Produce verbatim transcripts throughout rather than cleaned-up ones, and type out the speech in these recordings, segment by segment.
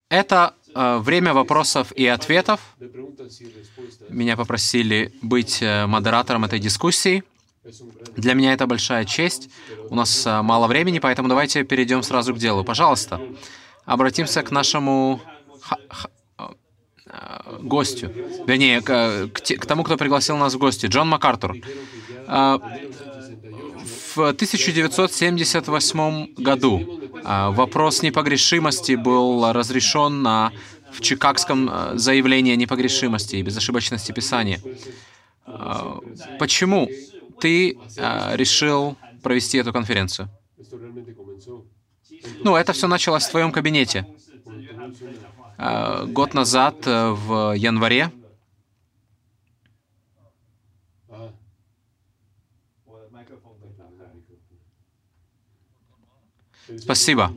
Это э, время вопросов и ответов. Меня попросили быть э, модератором этой дискуссии. Для меня это большая честь. У нас э, мало времени, поэтому давайте перейдем сразу к делу. Пожалуйста, обратимся к нашему ха- ха- э, гостю. Вернее, к, к, те- к тому, кто пригласил нас в гости. Джон МакАртур. Э, В тысяча девятьсот семьдесят восьмом году э, вопрос непогрешимости был разрешен на, в Чикагском э, заявлении о непогрешимости и безошибочности Писания. Э, Почему ты э, решил провести эту конференцию? Ну, это все началось в твоем кабинете. Э, Год назад, э, в январе. Спасибо.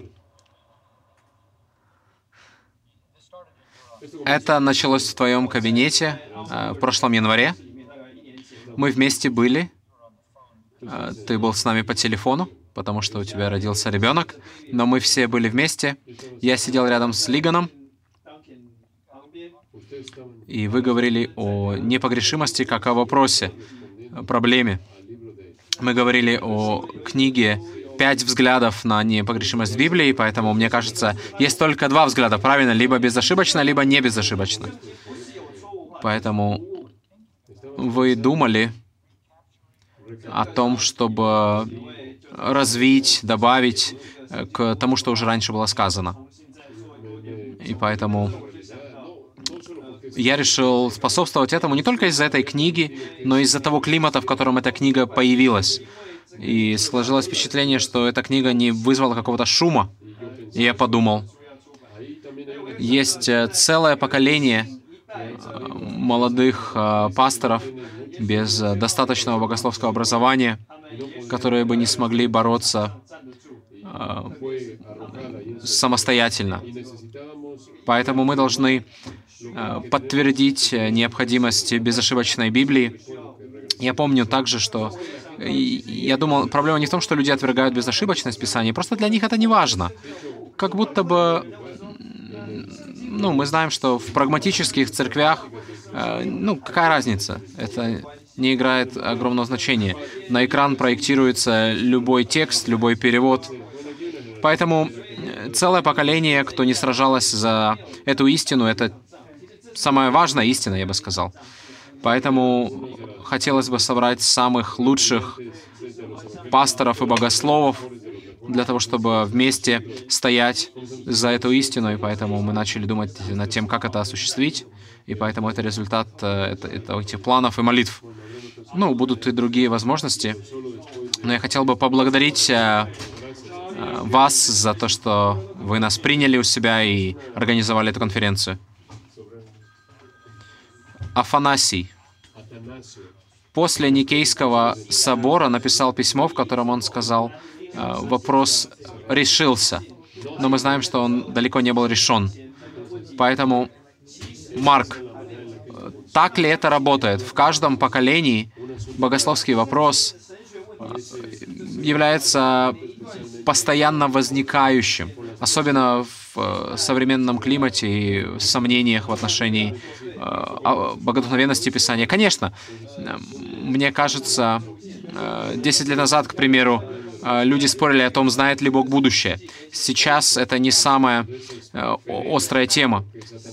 Это началось в твоем кабинете э, в прошлом январе. Мы вместе были. Э, Ты был с нами по телефону, потому что у тебя родился ребенок. Но мы все были вместе. Я сидел рядом с Лиганом. И вы говорили о непогрешимости как о вопросе, о проблеме. Мы говорили о книге «Пять взглядов на непогрешимость Библии», поэтому, мне кажется, есть только два взгляда, правильно? Либо безошибочно, либо не безошибочно. Поэтому вы думали о том, чтобы развить, добавить к тому, что уже раньше было сказано. И поэтому я решил способствовать этому не только из-за этой книги, но и из-за того климата, в котором эта книга появилась. И сложилось впечатление, что эта книга не вызвала какого-то шума. И я подумал, есть э, целое поколение э, молодых э, пасторов без э, достаточного богословского образования, которые бы не смогли бороться э, самостоятельно. Поэтому мы должны э, подтвердить э, необходимость безошибочной Библии. Я помню также, что и я думал, проблема не в том, что люди отвергают безошибочность Писания, просто для них это не важно. Как будто бы, ну, мы знаем, что в прагматических церквях, э, ну, какая разница? Это не играет огромного значения. На экран проектируется любой текст, любой перевод. Поэтому целое поколение, кто не сражалось за эту истину, это самая важная истина, я бы сказал. Поэтому хотелось бы собрать самых лучших пасторов и богословов для того, чтобы вместе стоять за эту истину. И поэтому мы начали думать над тем, как это осуществить. И поэтому это результат это, это, этих планов и молитв. Ну, будут и другие возможности. Но я хотел бы поблагодарить э, вас за то, что вы нас приняли у себя и организовали эту конференцию. Афанасий после Никейского собора написал письмо, в котором он сказал, э, вопрос решился, но мы знаем, что он далеко не был решен. Поэтому, Марк, так ли это работает? В каждом поколении богословский вопрос является постоянно возникающим, особенно в современном климате и сомнениях в отношении э, богодухновенности Писания. Конечно, мне кажется, десять лет назад, к примеру, люди спорили о том, знает ли Бог будущее. Сейчас это не самая э, острая тема.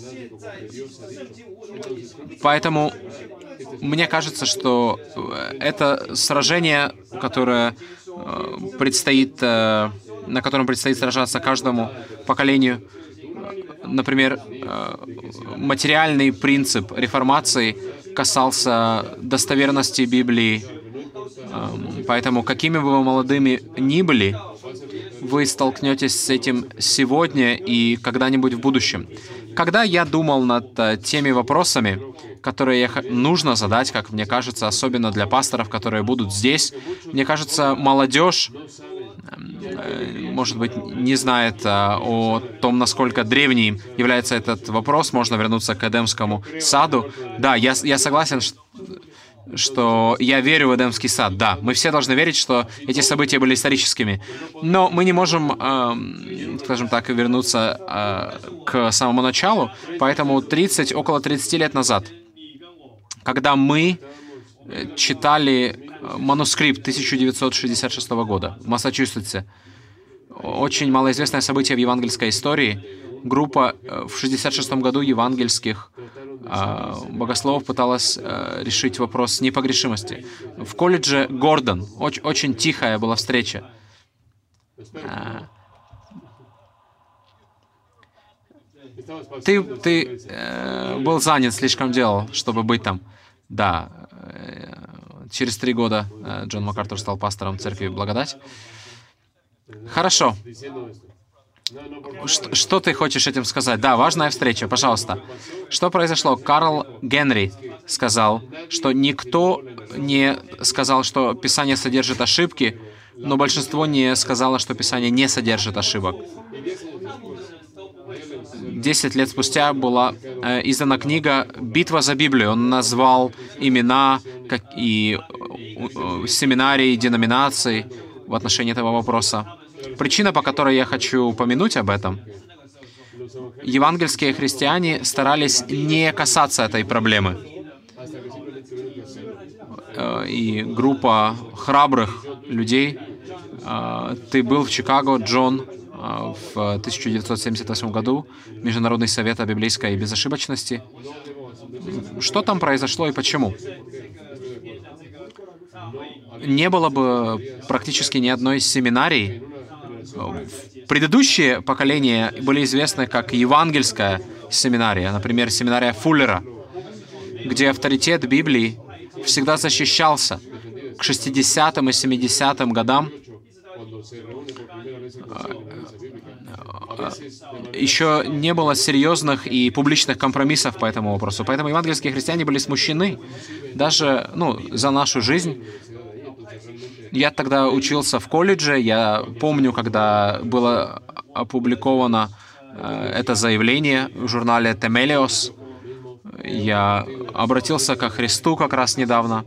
Поэтому мне кажется, что это сражение, которое э, предстоит, э, на котором предстоит сражаться каждому поколению. Например, э, материальный принцип реформации касался достоверности Библии. Э, поэтому, какими бы вы молодыми ни были, вы столкнетесь с этим сегодня и когда-нибудь в будущем. Когда я думал над э, теми вопросами, которые я, нужно задать, как мне кажется, особенно для пасторов, которые будут здесь, мне кажется, молодежь, э, может быть, не знает э, о том, насколько древним является этот вопрос. Можно вернуться к Эдемскому саду. Да, я, я согласен, что что я верю в Эдемский сад. Да, мы все должны верить, что эти события были историческими. Но мы не можем, э, скажем так, вернуться э, к самому началу. Поэтому тридцать, около тридцати лет назад, когда мы читали манускрипт тысяча девятьсот шестьдесят шестого года в Массачусетсе, очень малоизвестное событие в евангельской истории, группа в шестьдесят шестом году евангельских э, богословов пыталась э, решить вопрос непогрешимости. В колледже Гордон очень, очень тихая была встреча. Э, ты ты э, был занят, слишком делал, чтобы быть там. Да. Э, через три года э, Джон МакАртур стал пастором церкви Благодать. Хорошо. Что, что ты хочешь этим сказать? Да, важная встреча, пожалуйста. Что произошло? Карл Генри сказал, что никто не сказал, что Писание содержит ошибки, но большинство не сказало, что Писание не содержит ошибок. Десять лет спустя была э, издана книга «Битва за Библию». Он назвал имена как и э, семинарий, деноминаций в отношении этого вопроса. Причина, по которой я хочу упомянуть об этом: евангельские христиане старались не касаться этой проблемы. И группа храбрых людей, ты был в Чикаго, Джон, в тысяча девятьсот семьдесят восьмом году, Международный совет о библейской безошибочности. Что там произошло и почему? Не было бы практически ни одной семинарии. Предыдущие поколения были известны как евангельская семинария, например, семинария Фуллера, где авторитет Библии всегда защищался. К шестидесятым и семидесятым годам еще не было серьезных и публичных компромиссов по этому вопросу. Поэтому евангельские христиане были смущены даже, ну, за нашу жизнь. Я тогда учился в колледже, я помню, когда было опубликовано э, это заявление в журнале «Темелиос». Я обратился ко Христу как раз недавно.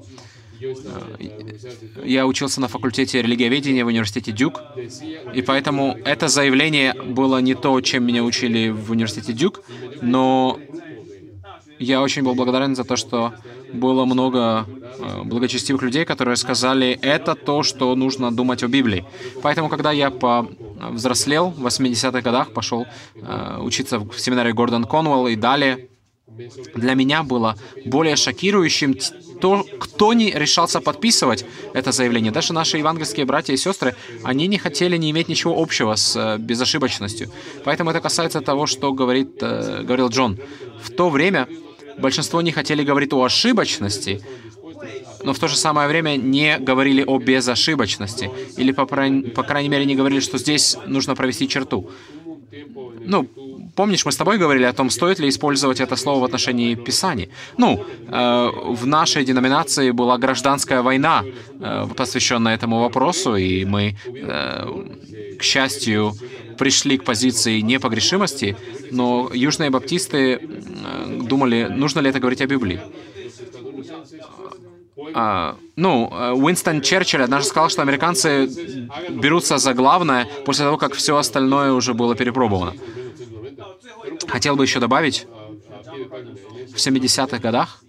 Я учился на факультете религиоведения в университете Дюк, и поэтому это заявление было не то, чем меня учили в университете Дюк, но я очень был благодарен за то, что было много э, благочестивых людей, которые сказали, это то, что нужно думать о Библии. Поэтому, когда я повзрослел в восьмидесятых годах, пошел э, учиться в семинарии Гордон Конуэлл и далее, для меня было более шокирующим то, кто не решался подписывать это заявление. Даже наши евангельские братья и сестры, они не хотели не иметь ничего общего с э, безошибочностью. Поэтому это касается того, что говорит, э, говорил Джон. В то время большинство не хотели говорить о ошибочности, но в то же самое время не говорили о безошибочности. Или, по, по крайней мере, не говорили, что здесь нужно провести черту. Ну, помнишь, мы с тобой говорили о том, стоит ли использовать это слово в отношении Писания. Ну, э, в нашей деноминации была гражданская война, э, посвященная этому вопросу, и мы, э, к счастью, пришли к позиции непогрешимости, но южные баптисты э, думали, нужно ли это говорить о Библии. А, ну, Уинстон Черчилль однажды сказал, что американцы берутся за главное после того, как все остальное уже было перепробовано. Хотел бы еще добавить, в семидесятых годах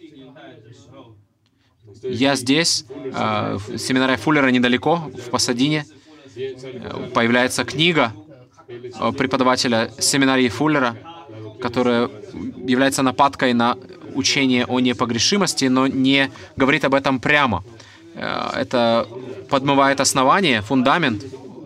я здесь, э, в семинаре Фуллера недалеко, в Пасадине, появляется книга преподавателя семинарии Фуллера, которая является нападкой на учение о непогрешимости, но не говорит об этом прямо. Это подмывает основание, фундамент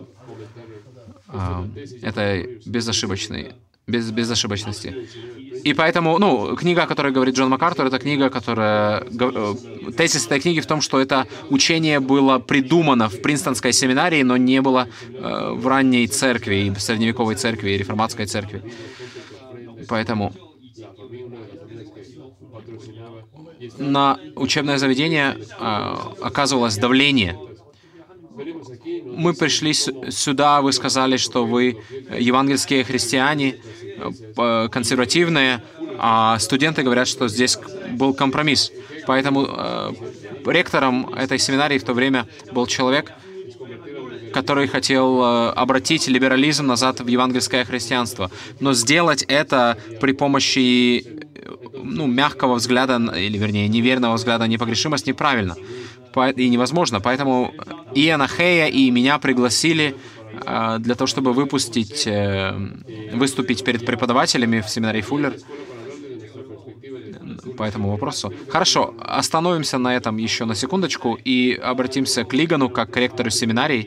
этой безошибочной, без, безошибочности. И поэтому, ну, книга, о которой говорит Джон МакАртур, это книга, которая... Тезис этой книги в том, что это учение было придумано в Принстонской семинарии, но не было э, в ранней церкви, и средневековой церкви, и реформатской церкви. Поэтому на учебное заведение э, оказывалось давление. Мы пришли сюда, вы сказали, что вы евангельские христиане, консервативные, а студенты говорят, что здесь был компромисс. Поэтому э, ректором этой семинарии в то время был человек, который хотел э, обратить либерализм назад в евангельское христианство. Но сделать это при помощи ну, мягкого взгляда, или вернее, неверного взгляда на непогрешимость неправильно и невозможно. Поэтому и Анахея, и меня пригласили э, для того, чтобы выпустить, э, выступить перед преподавателями в семинарии Фуллер по этому вопросу. Хорошо, остановимся на этом еще на секундочку и обратимся к Лигану, как к ректору семинарий.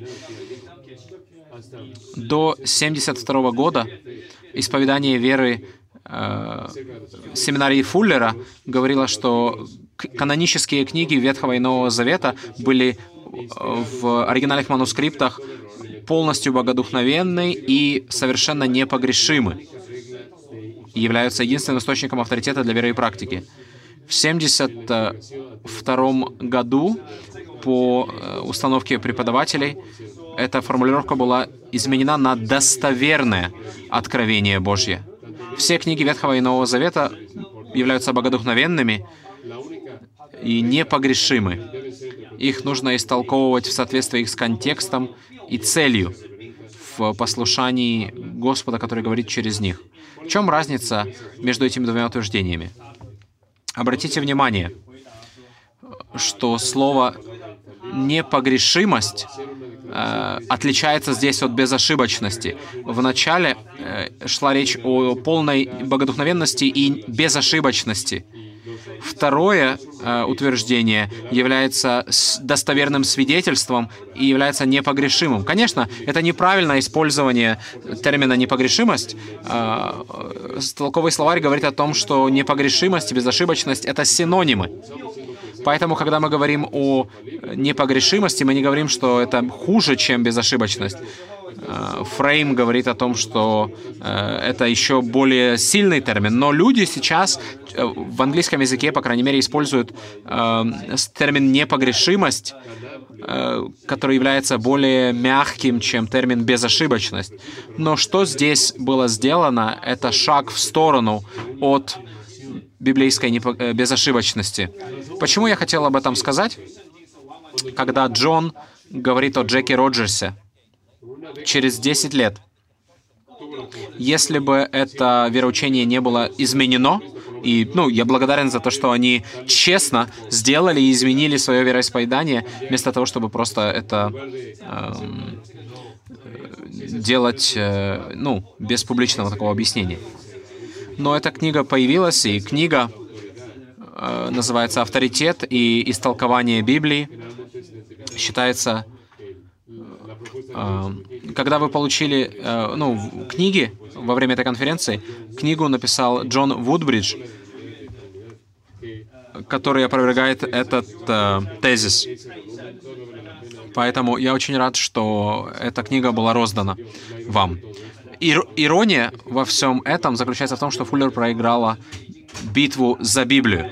До семьдесят второго года исповедание веры э, семинарии Фуллера говорило, что канонические книги Ветхого и Нового Завета были в оригинальных манускриптах полностью богодухновенны и совершенно непогрешимы, и являются единственным источником авторитета для веры и практики. В семьдесят втором году по установке преподавателей эта формулировка была изменена на «достоверное откровение Божье». Все книги Ветхого и Нового Завета являются богодухновенными и непогрешимы. Их нужно истолковывать в соответствии с контекстом и целью в послушании Господа, который говорит через них. В чем разница между этими двумя утверждениями? Обратите внимание, что слово «непогрешимость» э, отличается здесь от безошибочности. Вначале э, шла речь о полной богодухновенности и безошибочности. Второе э, утверждение является достоверным свидетельством и является непогрешимым. Конечно, это неправильное использование термина «непогрешимость». Э, толковый словарь говорит о том, что непогрешимость и безошибочность — это синонимы. Поэтому, когда мы говорим о непогрешимости, мы не говорим, что это хуже, чем безошибочность. Фрейм говорит о том, что э, это еще более сильный термин. Но люди сейчас э, в английском языке, по крайней мере, используют э, термин «непогрешимость», э, который является более мягким, чем термин «безошибочность». Но что здесь было сделано, это шаг в сторону от библейской непо- безошибочности. Почему я хотел об этом сказать? Когда Джон говорит о Джеки Роджерсе, через десять лет, если бы это вероучение не было изменено, и, ну, я благодарен за то, что они честно сделали и изменили свое вероисповедание, вместо того, чтобы просто это эм, делать, э, ну, без публичного такого объяснения. Но эта книга появилась, и книга э, называется «Авторитет и истолкование Библии». Считается... Когда вы получили э, ну, книги во время этой конференции, книгу написал Джон Вудбридж, который опровергает этот э, тезис. Поэтому я очень рад, что эта книга была роздана вам. Ир- ирония во всем этом заключается в том, что Фуллер проиграла битву за Библию.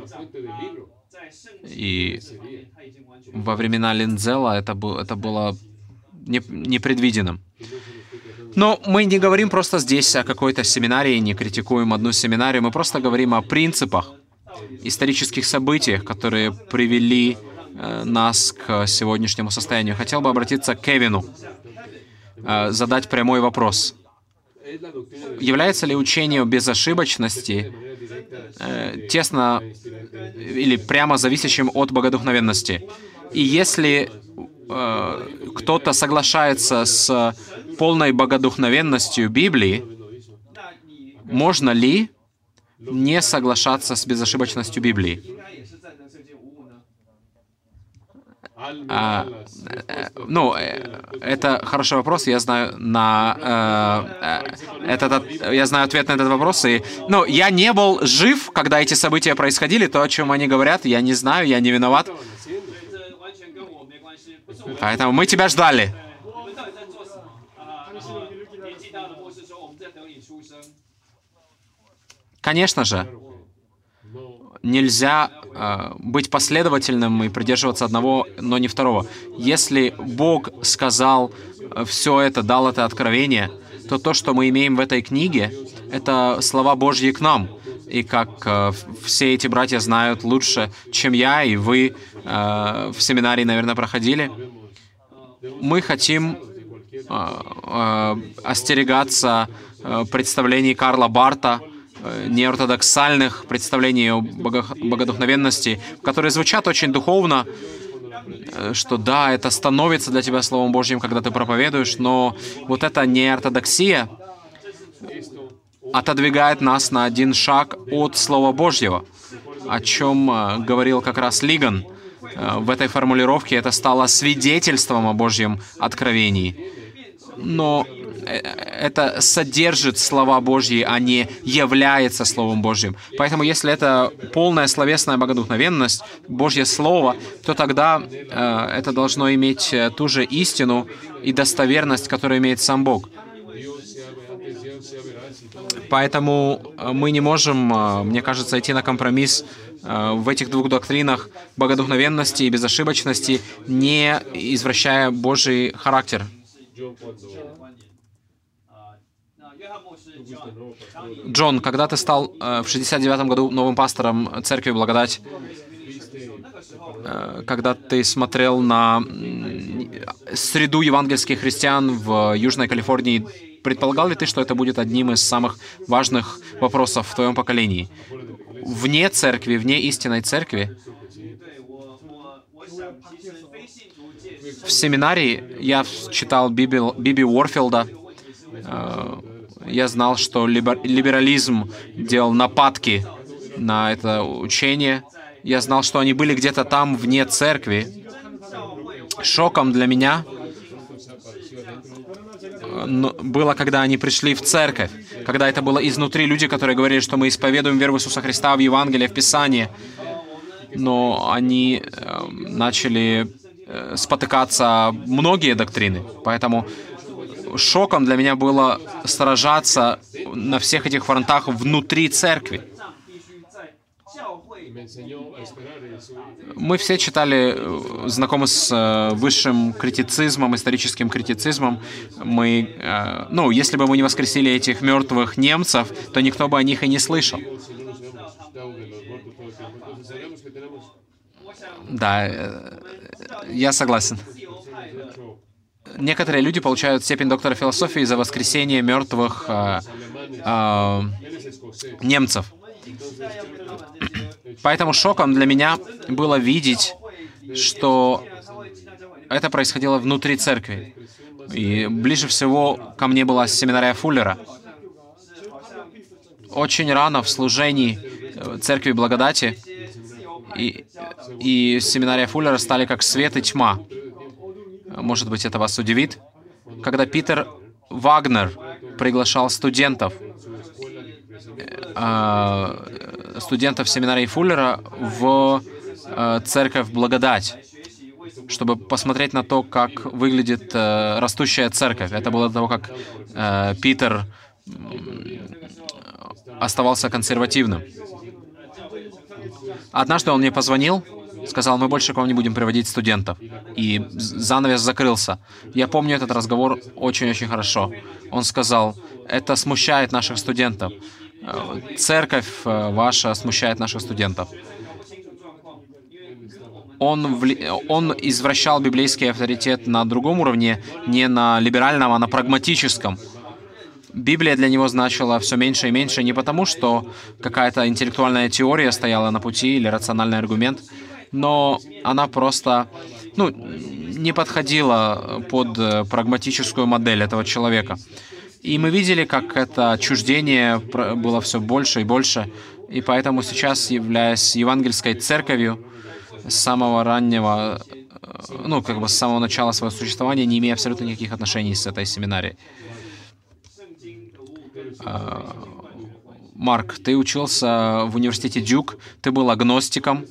И во времена Линдзела это, был, это было непредвиденным. Но мы не говорим просто здесь о какой-то семинарии, не критикуем одну семинарию, мы просто говорим о принципах, исторических событиях, которые привели э, нас к сегодняшнему состоянию. Хотел бы обратиться к Кевину, э, задать прямой вопрос. Является ли учение о безошибочности э, тесно или прямо зависящим от богодухновенности? И если э, кто-то соглашается с полной богодухновенностью Библии, можно ли не соглашаться с безошибочностью Библии? А, э, ну, э, это хороший вопрос. Я знаю на э, э, этот, я знаю ответ на этот вопрос. И, ну, я не был жив, когда эти события происходили. То, о чем они говорят, я не знаю, я не виноват. Поэтому мы тебя ждали. Конечно же, нельзя э, быть последовательным и придерживаться одного, но не второго. Если Бог сказал все это, дал это откровение, то то, что мы имеем в этой книге, это слова Божьи к нам. и как э, все эти братья знают лучше, чем я, и вы э, в семинарии, наверное, проходили, мы хотим э, э, остерегаться э, представлений Карла Барта, э, неортодоксальных представлений о бого богодухновенности, которые звучат очень духовно, э, что да, это становится для тебя Словом Божьим, когда ты проповедуешь, но вот эта неортодоксия отодвигает нас на один шаг от Слова Божьего, о чем э, говорил как раз Лиган. Э, в этой формулировке это стало свидетельством о Божьем откровении. Но э, это содержит слова Божьи, а не является Словом Божьим. Поэтому если это полная словесная богодухновенность, Божье Слово, то тогда э, это должно иметь ту же истину и достоверность, которую имеет сам Бог. Поэтому мы не можем, мне кажется, идти на компромисс в этих двух доктринах богодухновенности и безошибочности, не извращая Божий характер. Джон, когда ты стал в шестьдесят девятом году новым пастором Церкви Благодать, когда ты смотрел на среду евангельских христиан в Южной Калифорнии, предполагал ли ты, что это будет одним из самых важных вопросов в твоем поколении? Вне церкви, вне истинной церкви, в семинарии я читал Биби, Биби Уорфилда. Я знал, что либерализм делал нападки на это учение. Я знал, что они были где-то там, вне церкви. Шоком для меня было, когда они пришли в церковь, когда это было изнутри люди, которые говорили, что мы исповедуем веру в Иисуса Христа, в Евангелие, в Писание, но они э, начали э, спотыкаться многие доктрины. Поэтому шоком для меня было сражаться на всех этих фронтах внутри церкви. Мы все читали, знакомы с высшим критицизмом, историческим критицизмом. Мы, ну, если бы мы не воскресили этих мертвых немцев, то никто бы о них и не слышал. Да, я согласен. Некоторые люди получают степень доктора философии за воскресение мертвых э, э, немцев. Поэтому шоком для меня было видеть, что это происходило внутри церкви. И ближе всего ко мне была семинария Фуллера. Очень рано в служении Церкви Благодати и, и семинария Фуллера стали как свет и тьма. Может быть, это вас удивит. Когда Питер Вагнер приглашал студентов, студентов семинарии Фуллера в Церковь Благодать, чтобы посмотреть на то, как выглядит растущая церковь. Это было до того, как Питер оставался консервативным. Однажды он мне позвонил, сказал, мы больше к вам не будем приводить студентов. И занавес закрылся. Я помню этот разговор очень-очень хорошо. Он сказал, это смущает наших студентов. Церковь ваша смущает наших студентов. Он, вли... он извращал библейский авторитет на другом уровне, не на либеральном, а на прагматическом. Библия для него значила все меньше и меньше не потому, что какая-то интеллектуальная теория стояла на пути или рациональный аргумент, но она просто, ну, не подходила под прагматическую модель этого человека. И мы видели, как это отчуждение было все больше и больше, и поэтому сейчас, являясь евангельской церковью, с самого раннего, ну, как бы с самого начала своего существования, не имея абсолютно никаких отношений с этой семинарией. Марк, ты учился в университете Дюк, ты был агностиком,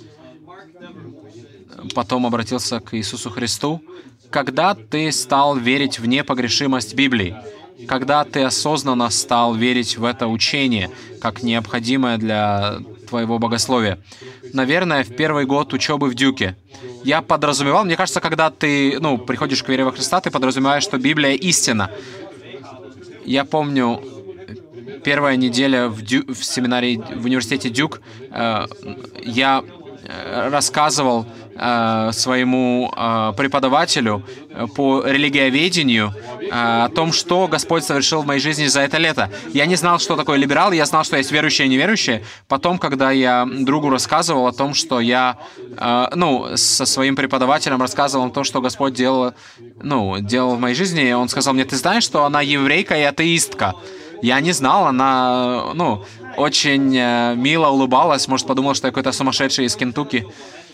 потом обратился к Иисусу Христу. Когда ты стал верить в непогрешимость Библии? Когда ты осознанно стал верить в это учение, как необходимое для твоего богословия? Наверное, в первый год учебы в Дюке. Я подразумевал, мне кажется, когда ты, ну, приходишь к вере во Христа, ты подразумеваешь, что Библия истина. Я помню, первая неделя в, Дю, в семинарии в университете Дюк э, я рассказывал э, своему э, преподавателю по религиоведению э, о том, что Господь совершил в моей жизни за это лето. Я не знал, что такое либерал, я знал, что есть верующие и неверующие. Потом, когда я другу рассказывал о том, что я, э, ну, со своим преподавателем рассказывал о том, что Господь делал, ну, делал в моей жизни, он сказал мне: ты знаешь, что она еврейка и атеистка? Я не знал, она, ну, очень э, мило улыбалась, может, подумала, что я какой-то сумасшедший из Кентукки.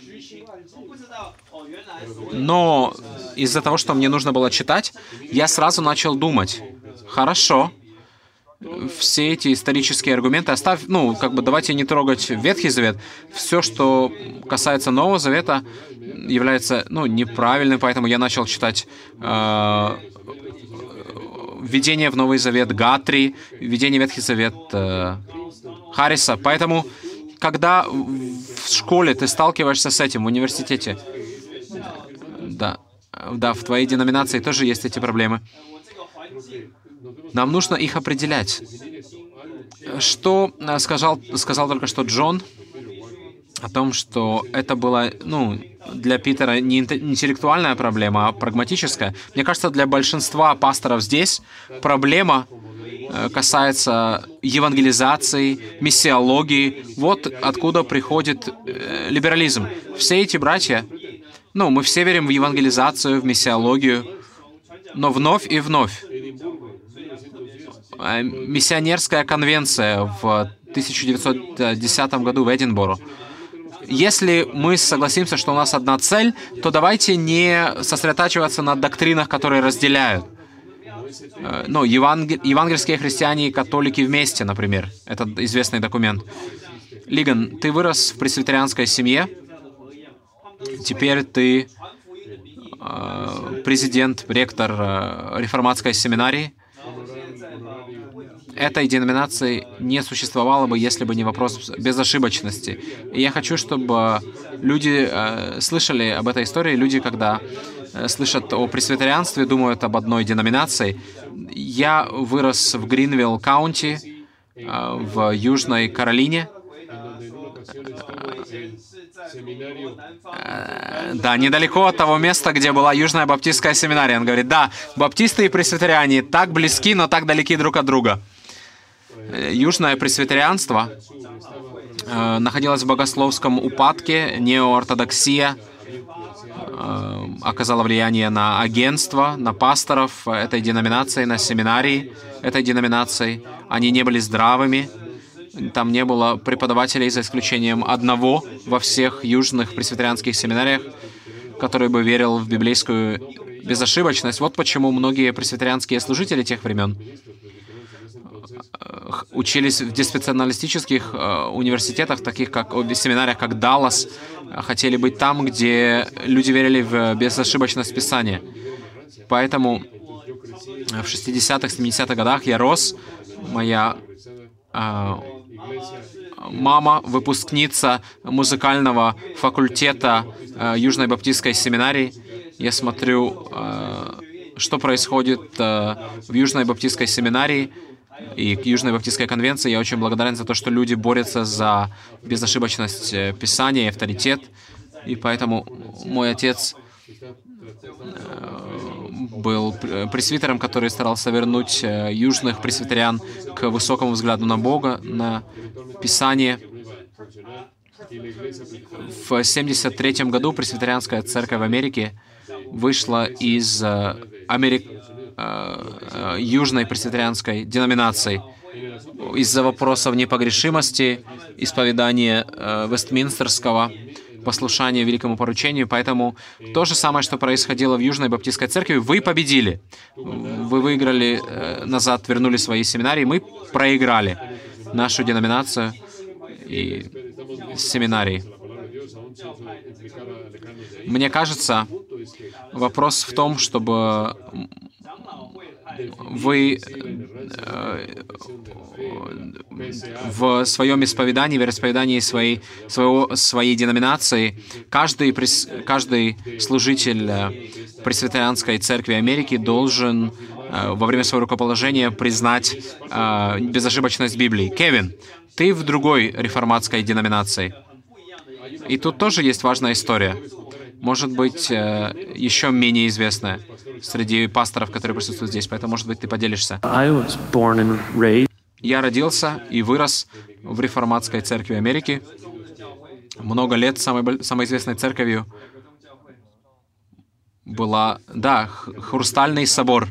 Но из-за того, что мне нужно было читать, я сразу начал думать: хорошо, все эти исторические аргументы оставь, ну, как бы давайте не трогать Ветхий Завет. Все, что касается Нового Завета, является, ну, неправильным, поэтому я начал читать э, введение в Новый Завет Гатри, введение в Ветхий Завет э, Харриса. Поэтому, когда в школе ты сталкиваешься с этим, в университете, да, да, в твоей деноминации тоже есть эти проблемы, нам нужно их определять. Что сказал, сказал только что Джон о том, что это была, ну, для Питера не интеллектуальная проблема, а прагматическая. Мне кажется, для большинства пасторов здесь проблема касается евангелизации, миссиологии. Вот откуда приходит э, либерализм. Все эти братья, ну, мы все верим в евангелизацию, в миссиологию, но вновь и вновь. Миссионерская конвенция в тысяча девятьсот десятом году в Эдинборо. Если мы согласимся, что у нас одна цель, то давайте не сосредотачиваться на доктринах, которые разделяют. Ну, евангель... евангельские христиане и католики вместе, например. Это известный документ. Лиган, ты вырос в пресвитерианской семье. Теперь ты э, президент, ректор э, реформатской семинарии. Этой деноминации не существовало бы, если бы не вопрос безошибочности. И я хочу, чтобы люди э, слышали об этой истории. Люди, когда э, слышат о пресвитерианстве, думают об одной деноминации. Я вырос в Гринвилл Каунти, э, в Южной Каролине. Э, да, недалеко от того места, где была Южная Баптистская семинария. Он говорит: да, баптисты и пресвитериане так близки, но так далеки друг от друга. Южное пресвитерианство э, находилось в богословском упадке, неоортодоксия э, оказала влияние на агентство, на пасторов этой деноминации, на семинарии этой деноминации. Они не были здравыми, там не было преподавателей, за исключением одного во всех южных пресвитерианских семинариях, который бы верил в библейскую безошибочность. Вот почему многие пресвитерианские служители тех времен учились в диспенсационалистических э, университетах, таких как в семинариях, как Даллас, хотели быть там, где люди верили в безошибочность Писания. Поэтому в шестидесятых, семидесятых годах я рос. Моя э, мама, выпускница музыкального факультета э, Южной Баптистской семинарии. Я смотрю, э, что происходит э, в Южной Баптистской семинарии и к Южной Баптистской конвенции. Я очень благодарен за то, что люди борются за безошибочность Писания и авторитет. И поэтому мой отец был пресвитером, который старался вернуть южных пресвитериан к высокому взгляду на Бога, на Писание. В семьдесят третьем году пресвитерианская церковь в Америке вышла из Америки, южной пресвитерианской деноминации из-за вопросов непогрешимости, исповедания э, Вестминстерского, послушания великому поручению. Поэтому то же самое, что происходило в Южной Баптистской церкви, вы победили. Вы выиграли э, назад, вернули свои семинарии, мы проиграли нашу деноминацию и семинарии. Мне кажется, вопрос в том, чтобы вы в своем исповедании, вероисповедании своей, своего, своей деноминации, каждый, каждый служитель Пресвитерианской церкви Америки должен э, во время своего рукоположения признать э, безошибочность Библии. Кевин, ты в другой реформатской деноминации. И тут тоже есть важная история. Может быть, э, еще менее известная среди пасторов, которые присутствуют здесь. Поэтому, может быть, ты поделишься. Я родился и вырос в реформатской церкви Америки. Много лет самой, самой известной церковью была, да, Хрустальный собор.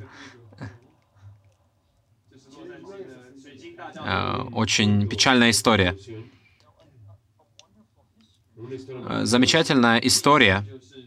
Э, очень печальная история. Замечательная история.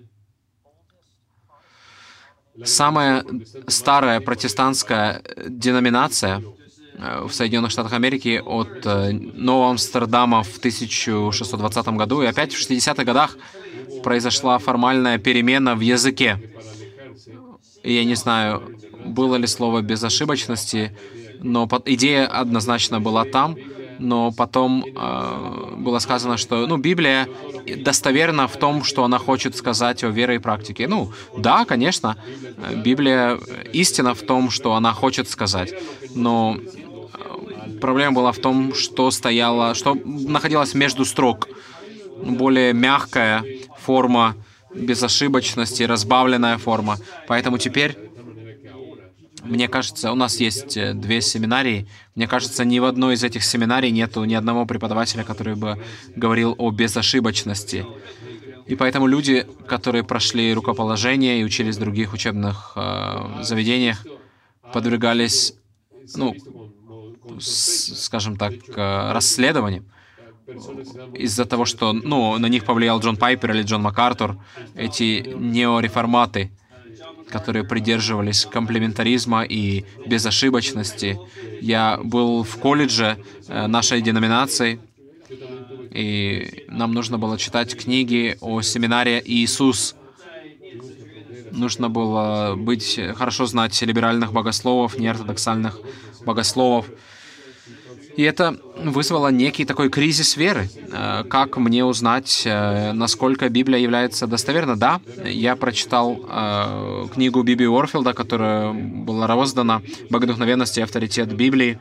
Самая старая протестантская деноминация в Соединенных Штатах Америки от Нового Амстердама в тысяча шестьсот двадцатом году. И опять в шестидесятых годах произошла формальная перемена в языке. И я не знаю, было ли слово безошибочности, но идея однозначно была там. Но потом э, было сказано, что ну, Библия достоверна в том, что она хочет сказать о вере и практике. Ну, да, конечно, Библия истина в том, что она хочет сказать. Но проблема была в том, что стояло, что находилось между строк. Более мягкая форма безошибочности, разбавленная форма. Поэтому теперь, мне кажется, у нас есть две семинарии. Мне кажется, ни в одной из этих семинарий нету ни одного преподавателя, который бы говорил о безошибочности. И поэтому люди, которые прошли рукоположение и учились в других учебных э, заведениях, подвергались, ну, с, скажем так, э, расследованиям из-за того, что, ну, на них повлиял Джон Пайпер или Джон МакАртур, эти неореформаты, которые придерживались комплементаризма и безошибочности. Я был в колледже э, нашей деноминации, и нам нужно было читать книги о семинаре «Иисус». Нужно было быть, хорошо знать либеральных богословов, неортодоксальных богословов. И это вызвало некий такой кризис веры. Как мне узнать, насколько Библия является достоверна? Да, я прочитал э, книгу Биби Уорфилда, которая была роздана «Богодухновенность и авторитет Библии»,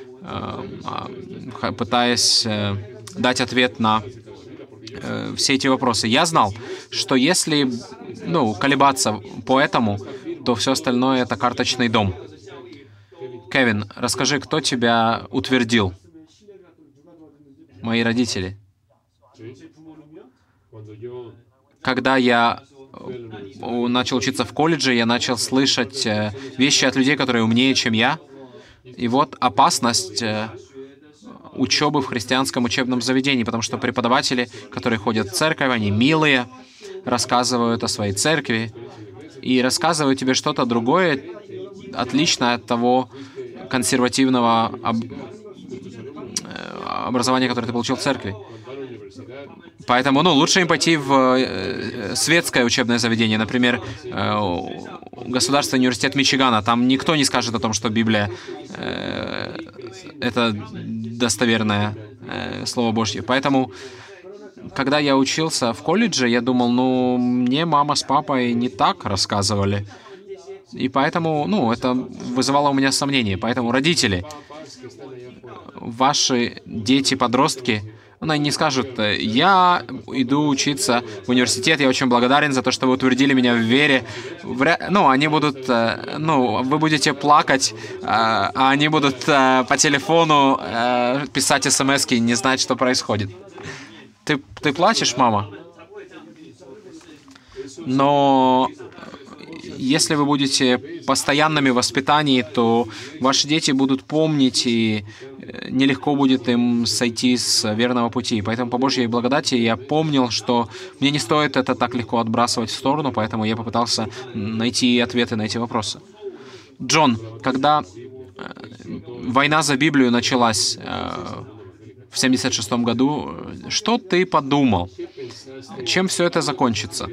э, пытаясь э, дать ответ на э, все эти вопросы. Я знал, что если ну, колебаться по этому, то все остальное — это карточный дом. Кевин, расскажи, кто тебя утвердил? Мои родители. Когда я начал учиться в колледже, я начал слышать вещи от людей, которые умнее, чем я. И вот опасность учебы в христианском учебном заведении, потому что преподаватели, которые ходят в церковь, они милые, рассказывают о своей церкви и рассказывают тебе что-то другое, отличное от того консервативного об... образования, которое ты получил в церкви. Поэтому, ну, лучше им пойти в светское учебное заведение, например, Государственный университет Мичигана. Там никто не скажет о том, что Библия э, — это достоверное э, Слово Божье. Поэтому, когда я учился в колледже, я думал, ну, мне мама с папой не так рассказывали. И поэтому, ну, это вызывало у меня сомнения. Поэтому, родители, ваши дети-подростки, ну, они не скажут: я иду учиться в университет, я очень благодарен за то, что вы утвердили меня в вере. Вря... Ну, они будут, ну, вы будете плакать, а они будут по телефону писать смс-ки и не знать, что происходит. Ты, ты плачешь, мама? Но если вы будете постоянными в воспитании, то ваши дети будут помнить, и нелегко будет им сойти с верного пути. Поэтому по Божьей благодати я помнил, что мне не стоит это так легко отбрасывать в сторону, поэтому я попытался найти ответы на эти вопросы. Джон, когда война за Библию началась в семьдесят шестом году, что ты подумал? Чем все это закончится?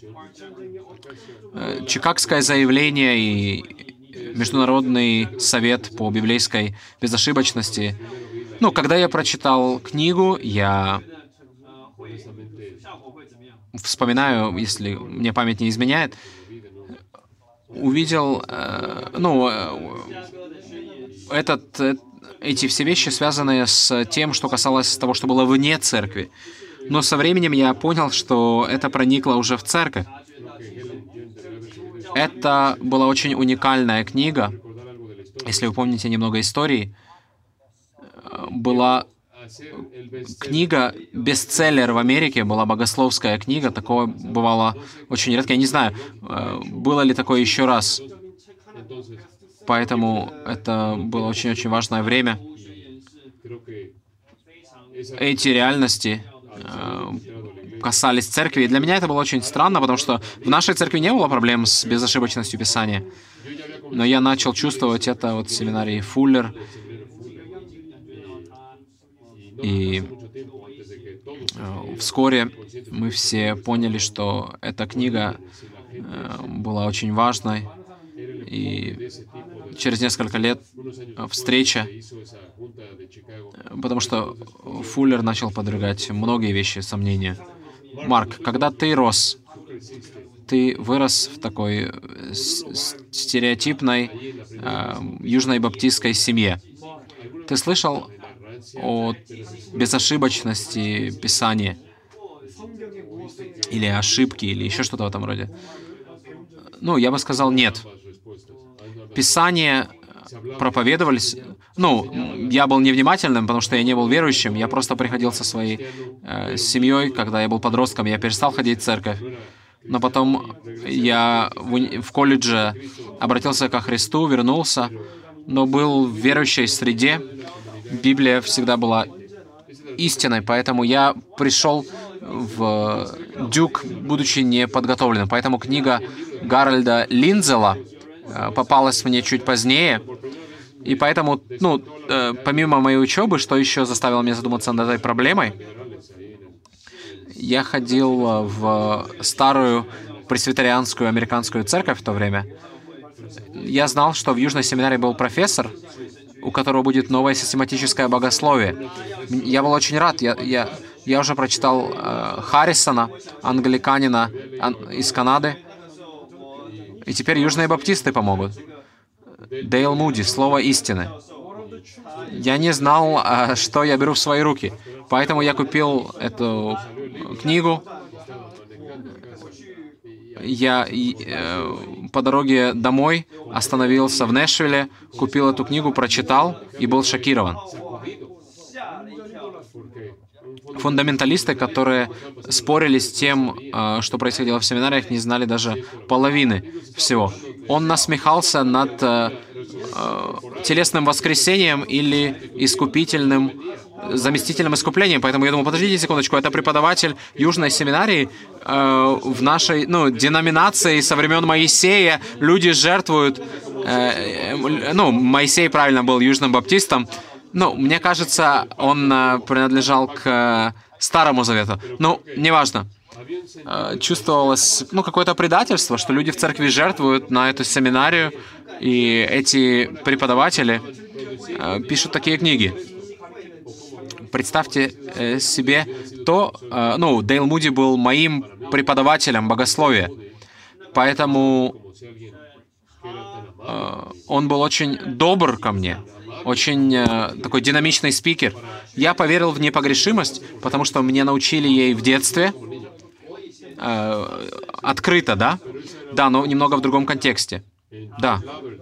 Чикагское заявление и Международный совет по библейской безошибочности. Ну, когда я прочитал книгу, я вспоминаю, если мне память не изменяет, увидел, э, ну, этот, э, эти все вещи, связанные с тем, что касалось того, что было вне церкви. Но со временем я понял, что это проникло уже в церковь. Это была очень уникальная книга. Если вы помните немного истории, была книга, бестселлер в Америке, была богословская книга. Такое бывало очень редко. Я не знаю, было ли такое еще раз. Поэтому это было очень-очень важное время. Эти реальности касались церкви. И для меня это было очень странно, потому что в нашей церкви не было проблем с безошибочностью Писания. Но я начал чувствовать это вот в семинарии Фуллер. И вскоре мы все поняли, что эта книга была очень важной. И через несколько лет встреча, потому что Фуллер начал подвергать многие вещи сомнению. Марк, когда ты рос, ты вырос в такой стереотипной э, южной баптистской семье. Ты слышал о безошибочности Писания? Или ошибки, или еще что-то в этом роде? Ну, я бы сказал, нет. Писания проповедовались... Ну, я был невнимательным, потому что я не был верующим. Я просто приходил со своей э, семьей, когда я был подростком. Я перестал ходить в церковь. Но потом я в, в колледже обратился ко Христу, вернулся, но был в верующей среде. Библия всегда была истиной, поэтому я пришел в Дюк, будучи неподготовленным. Поэтому книга Гарольда Линдзела попалась мне чуть позднее. И поэтому, ну, э, помимо моей учебы, что еще заставило меня задуматься над этой проблемой, я ходил в старую пресвитерианскую американскую церковь в то время. Я знал, что в Южной семинарии был профессор, у которого будет новое систематическое богословие. Я был очень рад. Я, я, я уже прочитал э, Харрисона, англиканина ан, из Канады. И теперь южные баптисты помогут. Дейл Муди, «Слово истины». Я не знал, что я беру в свои руки. Поэтому я купил эту книгу. Я э, по дороге домой остановился в Нэшвилле, купил эту книгу, прочитал и был шокирован. Фундаменталисты, которые спорили с тем, что происходило в семинариях, не знали даже половины всего. Он насмехался над э, телесным воскресением или искупительным, заместительным искуплением. Поэтому я думал, подождите секундочку, это преподаватель Южной семинарии э, в нашей, ну, деноминации со времен Моисея. Люди жертвуют... Э, э, ну, Моисей правильно был южным баптистом. Ну, мне кажется, он э, принадлежал к э, Старому Завету. Ну, неважно. Э, чувствовалось, ну, какое-то предательство, что люди в церкви жертвуют на эту семинарию, и эти преподаватели э, пишут такие книги. Представьте э, себе то... Э, ну, Дейл Муди был моим преподавателем богословия, поэтому э, он был очень добр ко мне. Очень э, такой динамичный спикер. Я поверил в непогрешимость, потому что мне научили ей в детстве. Э, открыто, да? Да, но немного в другом контексте. Да.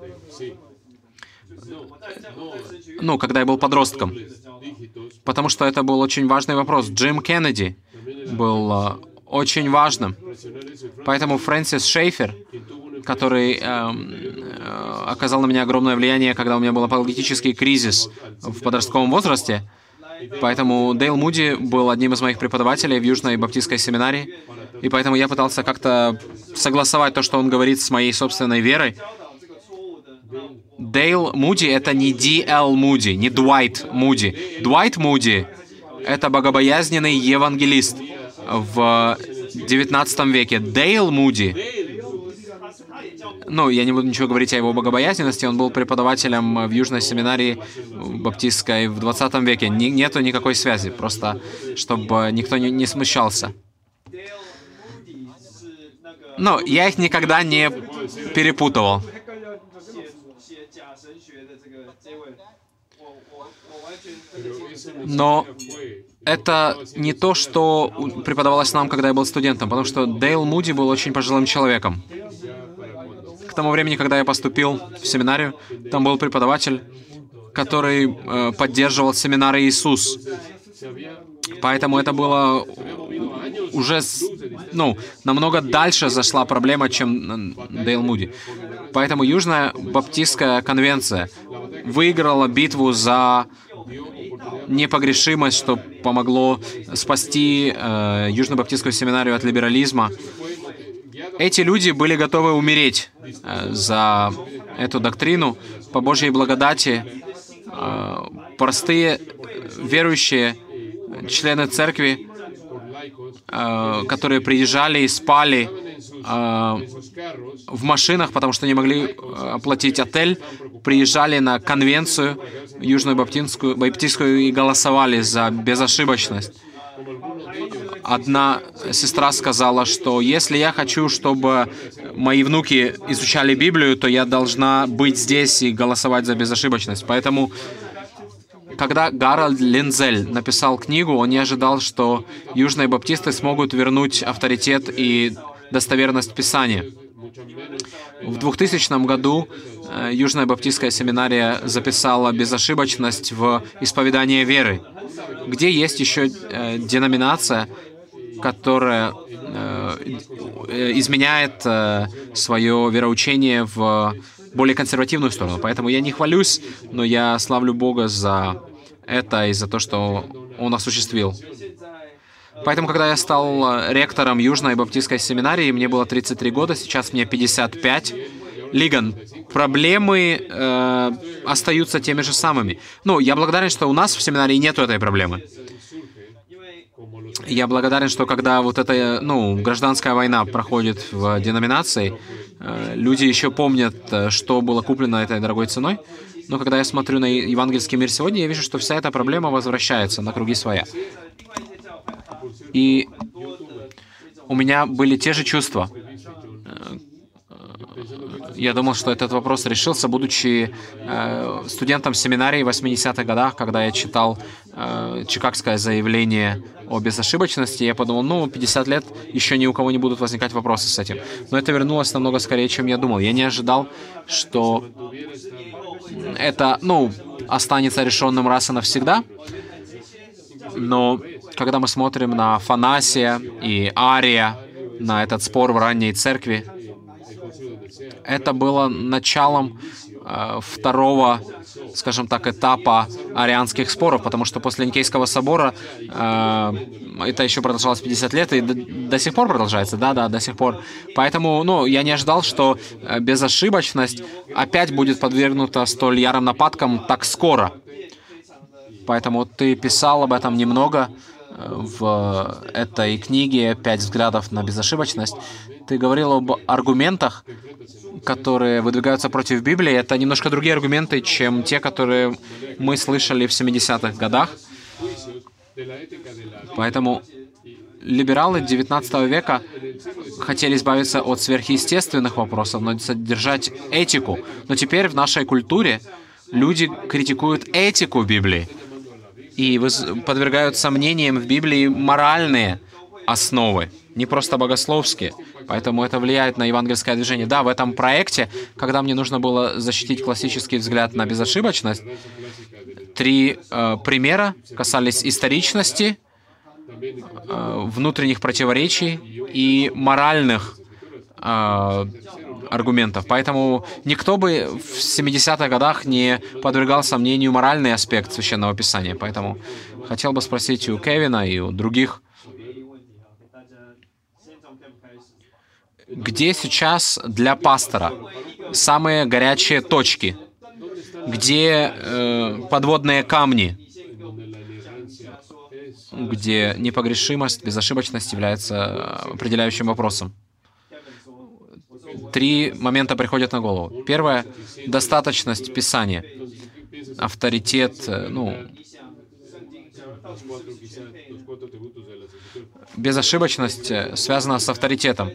Ну, когда я был подростком. Потому что это был очень важный вопрос. Джим Кеннеди был э, очень важным. Поэтому Фрэнсис Шейфер, который э, э, оказал на меня огромное влияние, когда у меня был апологетический кризис в подростковом возрасте. Поэтому Дейл Муди был одним из моих преподавателей в Южной баптистской семинарии. И поэтому я пытался как-то согласовать то, что он говорит, с моей собственной верой. Дейл Муди — это не Ди Эл Муди, не Дуайт Муди. Дуайт Муди — это богобоязненный евангелист в девятнадцатом веке. Дейл Муди... Ну, я не буду ничего говорить о его богобоязненности. Он был преподавателем в Южной семинарии баптистской в двадцатом веке. Ни, нету никакой связи, просто чтобы никто не, не смущался. Ну, я их никогда не перепутывал. Но это не то, что преподавалось нам, когда я был студентом, потому что Дейл Муди был очень пожилым человеком. К тому времени, когда я поступил в семинарию, там был преподаватель, который э, поддерживал семинары Иисус. Поэтому это было уже, ну, намного дальше зашла проблема, чем Дейл Муди. Поэтому Южная Баптистская конвенция выиграла битву за непогрешимость, что помогло спасти э, Южно-Баптистскую семинарию от либерализма. Эти люди были готовы умереть э, за эту доктрину. По Божьей благодати э, простые верующие члены церкви, э, которые приезжали и спали э, в машинах, потому что не могли оплатить отель, приезжали на конвенцию Южную Баптистскую, Баптистскую и голосовали за безошибочность. Одна сестра сказала, что если я хочу, чтобы мои внуки изучали Библию, то я должна быть здесь и голосовать за безошибочность. Поэтому, когда Гарольд Линзель написал книгу, он не ожидал, что южные баптисты смогут вернуть авторитет и достоверность Писания. В двухтысячном году Южная Баптистская семинария записала безошибочность в исповедание веры, где есть еще э, деноминация, которая э, изменяет э, свое вероучение в более консервативную сторону. Поэтому я не хвалюсь, но я славлю Бога за это и за то, что Он осуществил. Поэтому, когда я стал ректором Южной Баптистской семинарии, мне было тридцать три года, сейчас мне пятьдесят пять. Лиган, проблемы э, остаются теми же самыми. Ну, я благодарен, что у нас в семинарии нету этой проблемы. Я благодарен, что когда вот эта, ну, гражданская война проходит в деноминации, э, люди еще помнят, что было куплено этой дорогой ценой. Но когда я смотрю на евангельский мир сегодня, я вижу, что вся эта проблема возвращается на круги своя. И у меня были те же чувства. Я думал, что этот вопрос решился, будучи э, студентом семинарии в восьмидесятых годах, когда я читал э, Чикагское заявление о безошибочности, я подумал, ну, пятьдесят лет, еще ни у кого не будут возникать вопросы с этим. Но это вернулось намного скорее, чем я думал. Я не ожидал, что это, ну, останется решенным раз и навсегда. Но когда мы смотрим на Афанасия и Ария, на этот спор в ранней церкви, это было началом э, второго, скажем так, этапа арианских споров, потому что после Никейского собора э, это еще продолжалось пятьдесят лет, и до, до сих пор продолжается, да-да, до сих пор. Поэтому, ну, я не ожидал, что э, безошибочность опять будет подвергнута столь ярым нападкам так скоро. Поэтому ты писал об этом немного в этой книге «Пять взглядов на безошибочность». Ты говорил об аргументах, которые выдвигаются против Библии. Это немножко другие аргументы, чем те, которые мы слышали в семидесятых годах. Поэтому либералы девятнадцатого века хотели избавиться от сверхъестественных вопросов, но содержать этику. Но теперь в нашей культуре люди критикуют этику Библии и подвергают сомнениям в Библии моральные основы, не просто богословские. Поэтому это влияет на евангельское движение. Да, в этом проекте, когда мне нужно было защитить классический взгляд на безошибочность, три э, примера касались историчности, э, внутренних противоречий и моральных э, аргументов. Поэтому никто бы в семидесятых годах не подвергал сомнению моральный аспект Священного Писания. Поэтому хотел бы спросить у Кевина и у других, где сейчас для пастора самые горячие точки, где э, подводные камни, где непогрешимость, безошибочность является определяющим вопросом. Три момента приходят на голову. Первое — достаточность Писания, авторитет, ну, Безошибочность связана с авторитетом.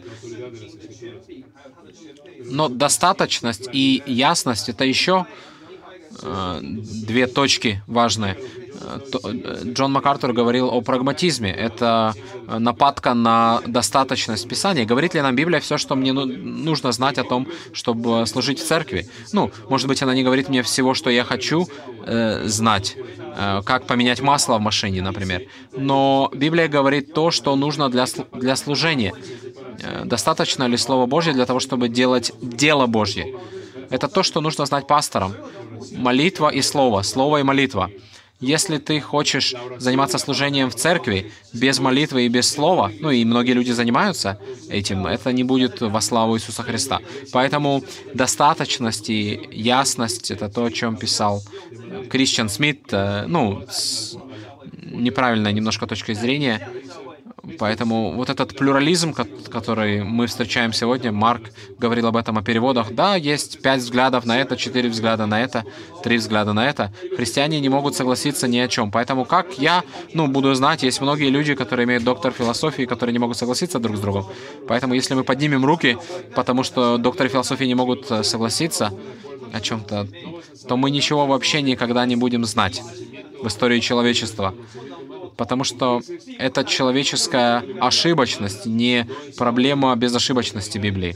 Но достаточность и ясность — это еще э, две точки важные. Джон МакАртур говорил о прагматизме. Это нападка на достаточность Писания. Говорит ли нам Библия все, что мне нужно знать о том, чтобы служить в церкви? Ну, может быть, она не говорит мне всего, что я хочу э, знать, э, как поменять масло в машине, например. Но Библия говорит то, что нужно для, для служения. Э, достаточно ли Слово Божье для того, чтобы делать дело Божье? Это то, что нужно знать пасторам. Молитва и Слово, Слово и молитва. Если ты хочешь заниматься служением в церкви без молитвы и без слова, ну и многие люди занимаются этим, это не будет во славу Иисуса Христа. Поэтому достаточность и ясность — это то, о чем писал Кристиан Смит, ну, с неправильной немножко точкой зрения. Поэтому вот этот плюрализм, который мы встречаем сегодня, Марк говорил об этом, о переводах. Да, есть пять взглядов на это, четыре взгляда на это, три взгляда на это. Христиане не могут согласиться ни о чем. Поэтому как я, ну, буду знать, есть многие люди, которые имеют доктор философии, которые не могут согласиться друг с другом. Поэтому если мы поднимем руки, потому что докторы философии не могут согласиться о чем-то, то мы ничего вообще никогда не будем знать в истории человечества. Потому что это человеческая ошибочность, не проблема безошибочности Библии.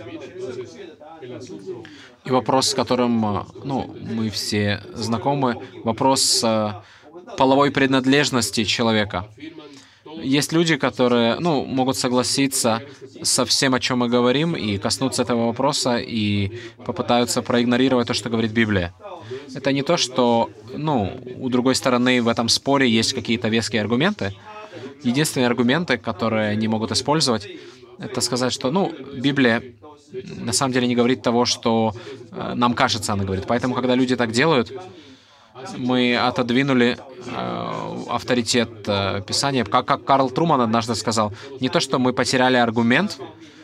И вопрос, с которым, ну, мы все знакомы, вопрос половой принадлежности человека. Есть люди, которые, ну, могут согласиться со всем, о чем мы говорим, и коснуться этого вопроса, и попытаются проигнорировать то, что говорит Библия. Это не то, что, ну, у другой стороны в этом споре есть какие-то веские аргументы. Единственные аргументы, которые они могут использовать, это сказать, что, ну, Библия на самом деле не говорит того, что э, нам кажется, она говорит. Поэтому, когда люди так делают, мы отодвинули э, авторитет э, Писания. Как, как Карл Труман однажды сказал, не то, что мы потеряли аргумент,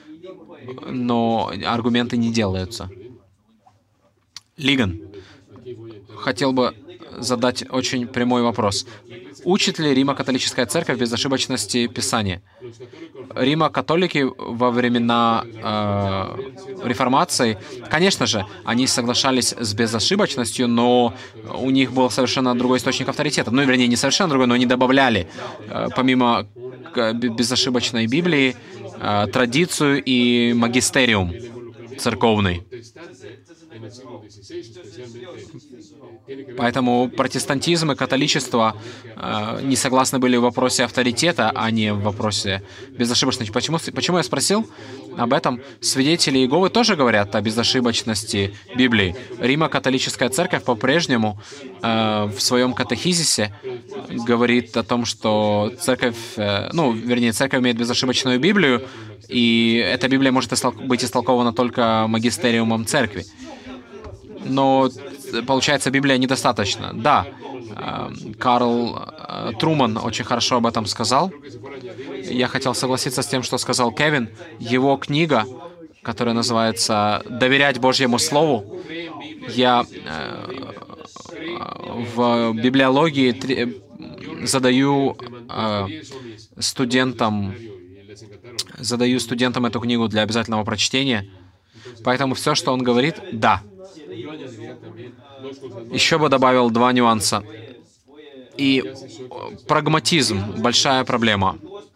но аргументы не делаются. Лиган хотел бы задать очень прямой вопрос. Учит ли Римо-католическая церковь безошибочности Писания? Римо-католики во времена э, реформации, конечно же, они соглашались с безошибочностью, но у них был совершенно другой источник авторитета. Ну, вернее, не совершенно другой, но они добавляли, э, помимо безошибочной Библии, э, традицию и магистериум церковный. Поэтому протестантизм и католичество э, не согласны были в вопросе авторитета, а не в вопросе безошибочности. Почему, почему я спросил об этом? Свидетели Иеговы тоже говорят о безошибочности Библии. Римо-католическая церковь по-прежнему э, в своем катехизисе говорит о том, что церковь, э, ну, вернее, церковь имеет безошибочную Библию, и эта Библия может истол- быть истолкована только магистериумом церкви. Но, получается, Библия недостаточно. Да, Карл Труман очень хорошо об этом сказал. Я хотел согласиться с тем, что сказал Кевин. Его книга, которая называется «Доверять Божьему Слову», я в библиологии задаю студентам, задаю студентам эту книгу для обязательного прочтения. Поэтому все, что он говорит, да. Еще бы добавил два нюанса. И прагматизм — большая проблема.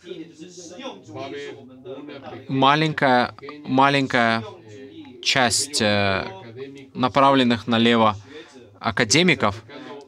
Маленькая, маленькая часть направленных налево академиков,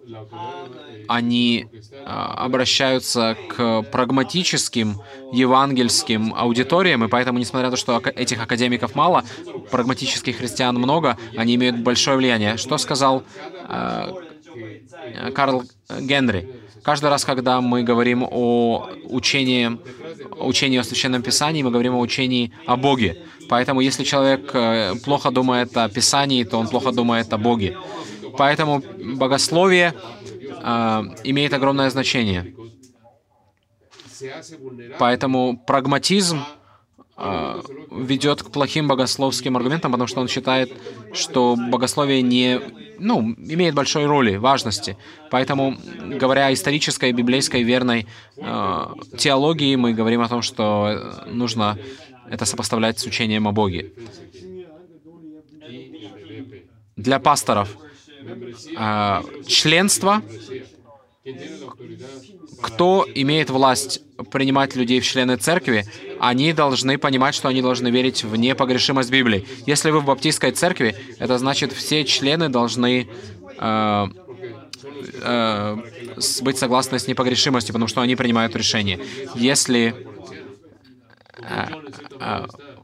они обращаются к прагматическим евангельским аудиториям, и поэтому, несмотря на то, что этих академиков мало, прагматических христиан много, они имеют большое влияние. Что сказал э, Карл Генри? Каждый раз, когда мы говорим о учении, учении о Священном Писании, мы говорим о учении о Боге. Поэтому, если человек плохо думает о Писании, то он плохо думает о Боге. Поэтому богословие э, имеет огромное значение. Поэтому прагматизм э, ведет к плохим богословским аргументам, потому что он считает, что богословие не, ну, имеет большой роли, важности. Поэтому, говоря о исторической, библейской, верной э, теологии, мы говорим о том, что нужно это сопоставлять с учением о Боге. Для пасторов э, членство, кто имеет власть принимать людей в члены церкви, они должны понимать, что они должны верить в непогрешимость Библии. Если вы в баптистской церкви, это значит, все члены должны э, э, быть согласны с непогрешимостью, потому что они принимают решение. Если э, э,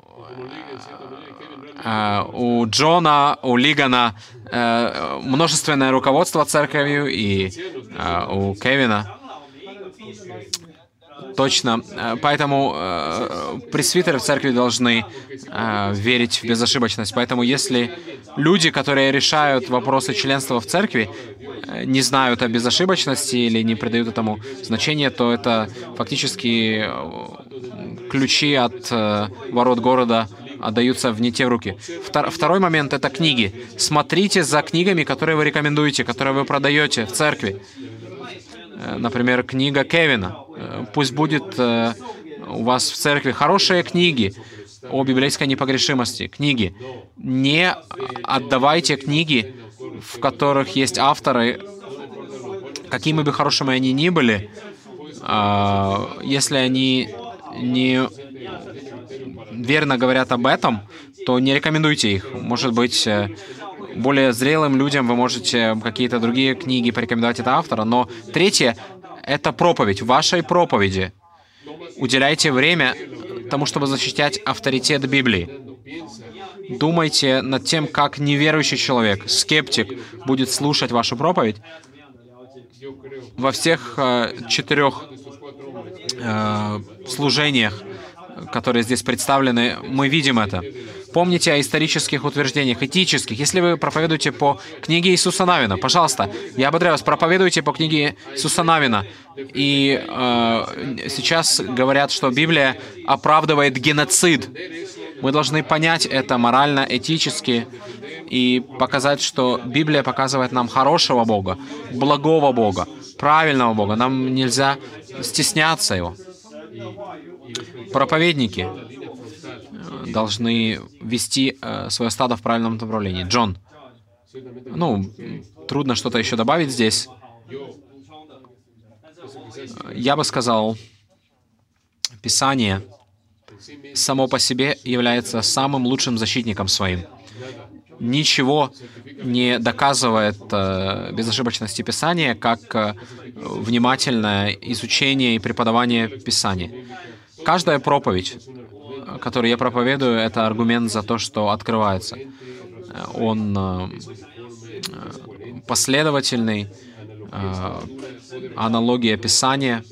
э, у Джона, у Лигана э, множественное руководство церковью, и э, у Кевина точно. Поэтому э, пресвитеры в церкви должны э, верить в безошибочность. Поэтому если люди, которые решают вопросы членства в церкви, э, не знают о безошибочности или не придают этому значения, то это фактически ключи от э, ворот города отдаются в не те руки. Втор второй момент — это книги. Смотрите за книгами, которые вы рекомендуете, которые вы продаете в церкви. Например, книга Кевина. Пусть будет э, у вас в церкви хорошие книги о библейской непогрешимости. Книги. Не отдавайте книги, в которых есть авторы, какими бы хорошими они ни были, э, если они не верно говорят об этом, то не рекомендуйте их. Может быть, более зрелым людям вы можете какие-то другие книги порекомендовать этого автора. Но третье — это проповедь. В вашей проповеди уделяйте время тому, чтобы защищать авторитет Библии. Думайте над тем, как неверующий человек, скептик, будет слушать вашу проповедь. Во всех э, четырех э, служениях, которые здесь представлены, мы видим это. Помните о исторических утверждениях, этических. Если вы проповедуете по книге Иисуса Навина, пожалуйста, я ободряю вас, проповедуйте по книге Иисуса Навина. И э, сейчас говорят, что Библия оправдывает геноцид. Мы должны понять это морально, этически и показать, что Библия показывает нам хорошего Бога, благого Бога, правильного Бога. Нам нельзя стесняться Его. Проповедники должны вести э, свое стадо в правильном направлении. Джон. Ну, трудно что-то еще добавить здесь. Я бы сказал, Писание само по себе является самым лучшим защитником своим. Ничего не доказывает э, безошибочности Писания, как э, внимательное изучение и преподавание Писания. Каждая проповедь, которую я проповедую, это аргумент за то, что открывается. Он э, последовательный, э, аналогия Писания.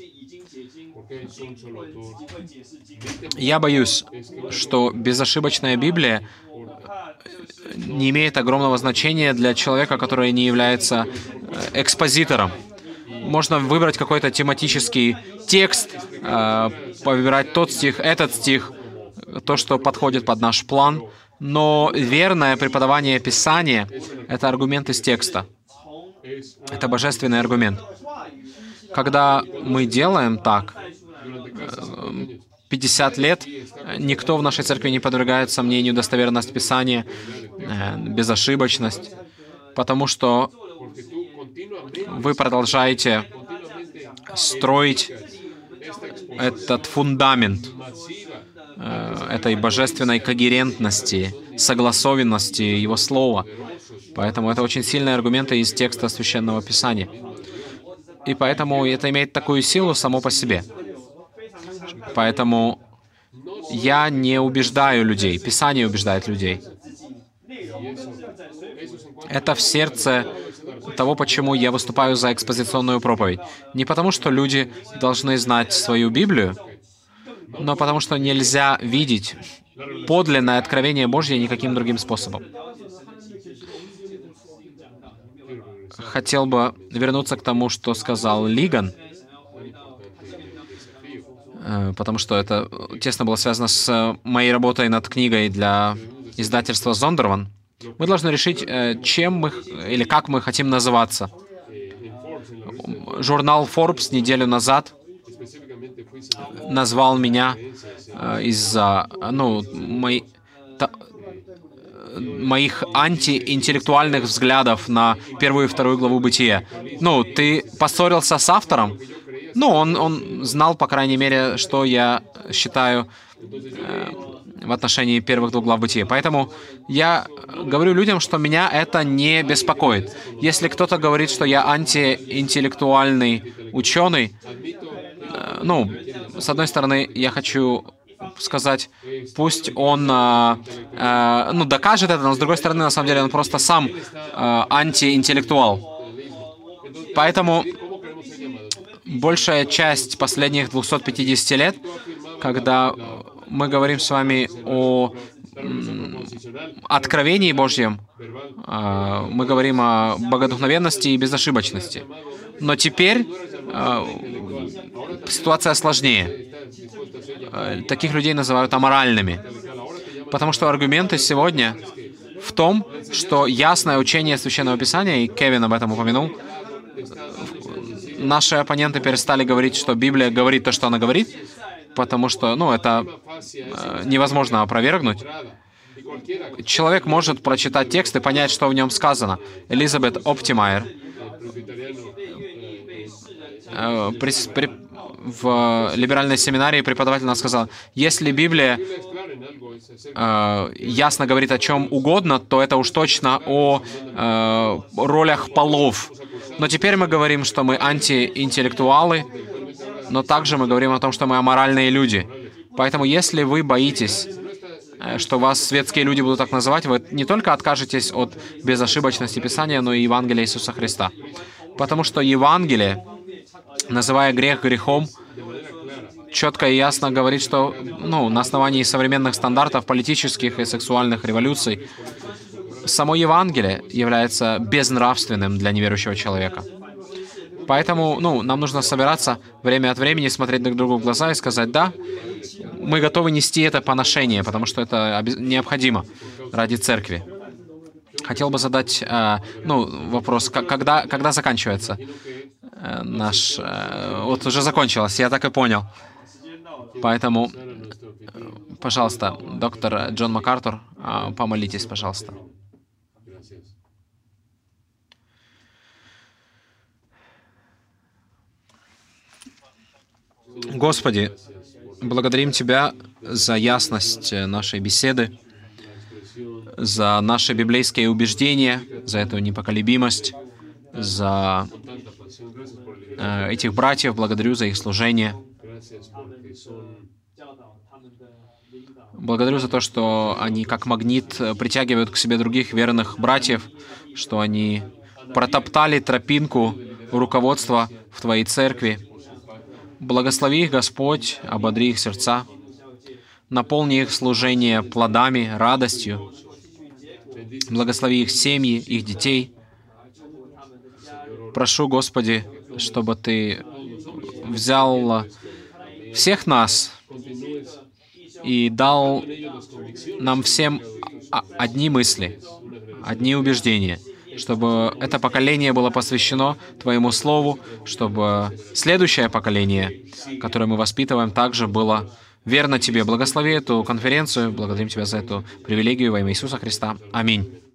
Я боюсь, что безошибочная Библия не имеет огромного значения для человека, который не является экспозитором. Можно выбрать какой-то тематический текст, э, выбирать тот стих, этот стих, то, что подходит под наш план, но верное преподавание Писания — это аргумент из текста. Это божественный аргумент. Когда мы делаем так, пятьдесят лет, никто в нашей церкви не подвергает сомнению достоверность Писания, безошибочность, потому что вы продолжаете строить этот фундамент этой божественной когерентности, согласованности Его Слова. Поэтому это очень сильные аргументы из текста Священного Писания. И поэтому это имеет такую силу само по себе. Поэтому я не убеждаю людей, Писание убеждает людей. Это в сердце того, почему я выступаю за экспозиционную проповедь. Не потому, что люди должны знать свою Библию, но потому, что нельзя видеть подлинное откровение Божье никаким другим способом. Хотел бы вернуться к тому, что сказал Лиган. потому что это тесно было связано с моей работой над книгой для издательства Зондерман. Мы должны решить, чем мы или как мы хотим называться. Журнал Forbes неделю назад назвал меня из-за ну, моей, та, моих антиинтеллектуальных взглядов на первую и вторую главу Бытия. Ну, ты поссорился с автором? Ну, он, он знал, по крайней мере, что я считаю э, в отношении первых двух глав Бытия. Поэтому я говорю людям, что меня это не беспокоит. Если кто-то говорит, что я антиинтеллектуальный ученый, э, ну, с одной стороны, я хочу сказать, пусть он э, э, ну, докажет это, но с другой стороны, на самом деле, он просто сам э, антиинтеллектуал. Поэтому большая часть последних двухсот пятидесяти лет, когда мы говорим с вами о м, откровении Божьем, э, мы говорим о богодухновенности и безошибочности. Но теперь э, ситуация сложнее. Таких людей называют аморальными. Потому что аргументы сегодня в том, что ясное учение Священного Писания, и Кевин об этом упомянул, наши оппоненты перестали говорить, что Библия говорит то, что она говорит, потому что, ну, это э, невозможно опровергнуть. Человек может прочитать текст и понять, что в нем сказано. Элизабет Оптимайер э, при, при, в либеральной семинарии преподаватель нам сказал, если Библия э, ясно говорит о чем угодно, то это уж точно о э, ролях полов. Но теперь мы говорим, что мы антиинтеллектуалы, но также мы говорим о том, что мы аморальные люди. Поэтому если вы боитесь, что вас светские люди будут так называть, вы не только откажетесь от безошибочности Писания, но и Евангелия Иисуса Христа. Потому что Евангелие, называя грех грехом, четко и ясно говорит, что ну, на основании современных стандартов политических и сексуальных революций само Евангелие является безнравственным для неверующего человека. Поэтому ну, нам нужно собираться время от времени, смотреть друг другу в глаза и сказать, да, мы готовы нести это поношение, потому что это необходимо ради церкви. Хотел бы задать э, ну, вопрос, когда, когда заканчивается э, наш... Э, вот уже закончилось, я так и понял. Поэтому, э, пожалуйста, доктор Джон МакАртур, э, помолитесь, пожалуйста. Господи, благодарим Тебя за ясность нашей беседы, за наши библейские убеждения, за эту непоколебимость, за э, этих братьев, благодарю за их служение. Благодарю за то, что они как магнит притягивают к себе других верных братьев, что они протоптали тропинку руководства в Твоей церкви. Благослови их, Господь, ободри их сердца, наполни их служение плодами, радостью. Благослови их семьи, их детей. Прошу, Господи, чтобы Ты взял всех нас и дал нам всем одни мысли, одни убеждения, чтобы это поколение было посвящено Твоему Слову, чтобы следующее поколение, которое мы воспитываем, также было верно Тебе. Благослови эту конференцию, благодарим Тебя за эту привилегию во имя Иисуса Христа. Аминь.